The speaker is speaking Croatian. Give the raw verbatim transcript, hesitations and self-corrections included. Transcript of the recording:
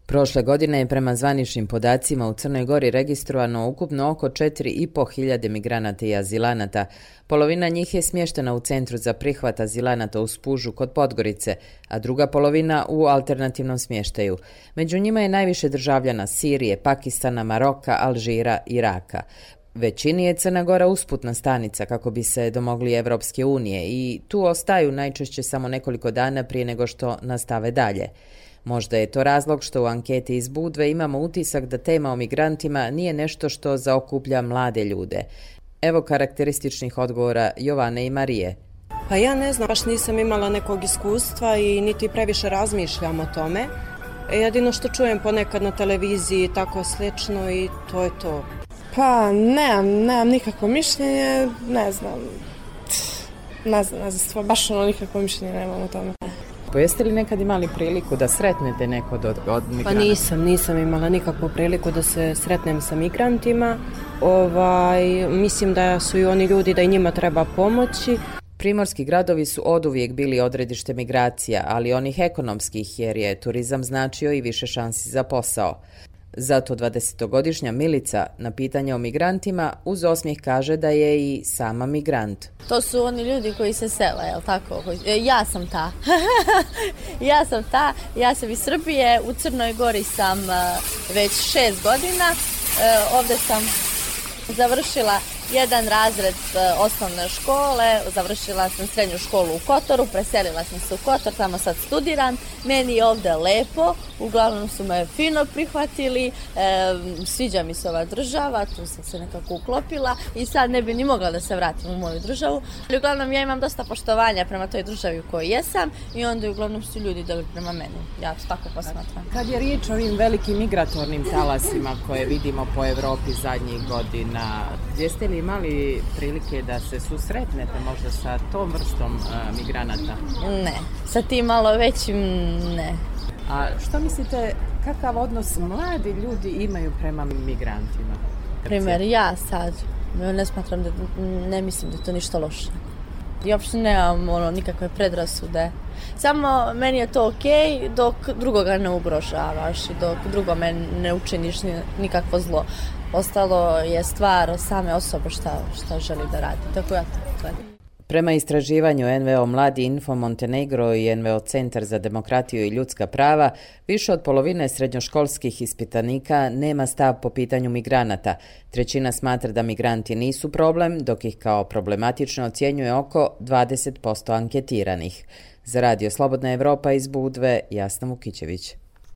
Prošle godine je prema zvaničnim podacima u Crnoj Gori registrovano ukupno oko četiri i po hiljade migranata i azilanata. Polovina njih je smještena u Centru za prihvat azilanata u Spužu kod Podgorice, a druga polovina u alternativnom smještaju. Među njima je najviše državljana Sirije, Pakistana, Maroka, Alžira i Iraka. Većini je Crna Gora usputna stanica kako bi se domogli Evropske unije i tu ostaju najčešće samo nekoliko dana prije nego što nastave dalje. Možda je to razlog što u anketi iz Budve imamo utisak da tema o migrantima nije nešto što zaokuplja mlade ljude. Evo karakterističnih odgovora Jovane i Marije. Pa ja ne znam, baš nisam imala nekog iskustva i niti previše razmišljam o tome. Jedino što čujem ponekad na televiziji i tako slično i to je to. Pa nemam, nemam nikakvo mišljenje, ne znam, ne znam, ne znam, baš ono nikakvo mišljenje nemam o tome. Pa jeste li nekad imali priliku da sretnete nekog od, od migranata? Pa nisam, nisam imala nikakvu priliku da se sretnem sa migrantima. Ovaj, mislim da su i oni ljudi da i njima treba pomoći. Primorski gradovi su oduvijek bili odredište migracija, ali onih ekonomskih, jer je turizam značio i više šansi za posao. Zato dvadesetogodišnja Milica na pitanje o migrantima uz osmijeh kaže da je i sama migrant. To su oni ljudi koji se sele, jel tako? Ja sam ta. ja sam ta. Ja sam iz Srbije. U Crnoj Gori sam već šest godina. Ovdje sam završila jedan razred osnovne škole, završila sam srednju školu u Kotoru, preselila sam se u Kotor, tamo sad studiram. Meni je ovdje lepo, uglavnom su me fino prihvatili, e, sviđa mi se ova država, tu sam se nekako uklopila i sad ne bi ni mogla da se vratim u moju državu. Ali uglavnom ja imam dosta poštovanja prema toj državi u kojoj jesam i onda uglavnom su ljudi dobri prema meni. Ja to tako posmatram. Kad je riječ o ovim velikim migratornim talasima koje vidimo po Evropi zadnjih godina, jeste li imali prilike da se susretnete možda sa tom vrstom uh, migranata? Ne, sa tim malo većim ne. A što mislite, kakav odnos mladi ljudi imaju prema migrantima? Primjer, ja sad ne smatram da, ne mislim da je to ništa loše. I uopšte nemam ono, nikakve predrasude. Samo meni je to okej dok drugoga ne ugrožavaš i dok drugome ne učiniš nikakvo zlo. Ostalo je stvar same osobe šta, šta želi da radi. Tako ja to gledam. Prema istraživanju en ve o Mladi Info Montenegro i en ve o Centar za demokratiju i ljudska prava, više od polovine srednjoškolskih ispitanika nema stav po pitanju migranata. Trećina smatra da migranti nisu problem, dok ih kao problematično ocjenjuje oko dvadeset posto anketiranih. Za Radio Slobodna Evropa iz Budve, Jasna Vukićević.